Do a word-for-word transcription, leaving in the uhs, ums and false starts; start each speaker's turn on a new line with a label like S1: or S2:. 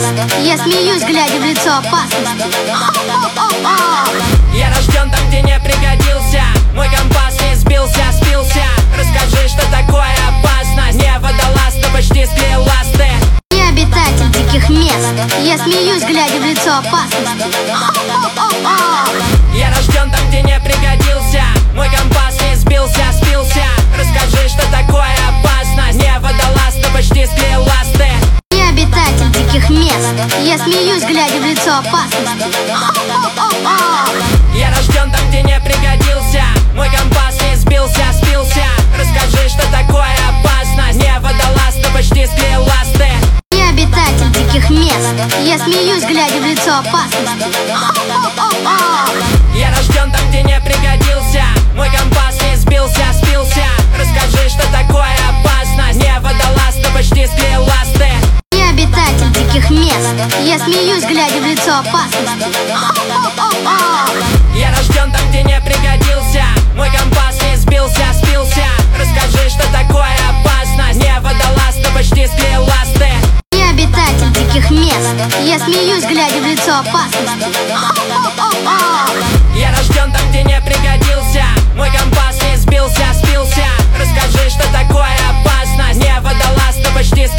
S1: мест. Я смеюсь, глядя в лицо опасности.
S2: Я рожден там, где не пригодился. Мой компас не сбился, спился. Расскажи, что такое опасность. Не водолаз, но почти склеил ласты.
S1: Я обитатель диких мест. Я смеюсь, глядя в лицо опасности.
S2: Я рожден там, где не пригодился. Мой компас не сбился, спился. Расскажи, что такое опасность. Не водолаз, но почти склеил ласты.
S1: Я обитатель диких мест. Я смеюсь, глядя в лицо опасности.
S2: Я рожден там, где не пригодился. Мой компас не сбился, спился. Расскажи, что такое опасность. Не водолаз, но почти склеил ласты.
S1: Я обитатель диких мест. Я смеюсь, глядя в лицо опасности.
S2: Я рожден там, где не пригодился. Мой компас не сбился, спился. Расскажи, что такое опасность. Не водолаз, но почти склеил ласты.
S1: Я обитатель диких мест. Я смеюсь, глядя в лицо опасности.
S2: Я рожден там, где не пригодился. Мой компас не сбился, спился. Расскажи, что такое опасность. Не водолаз, но почти склеил ласты.
S1: Я обитатель диких мест. Я смеюсь, глядя в лицо опасности.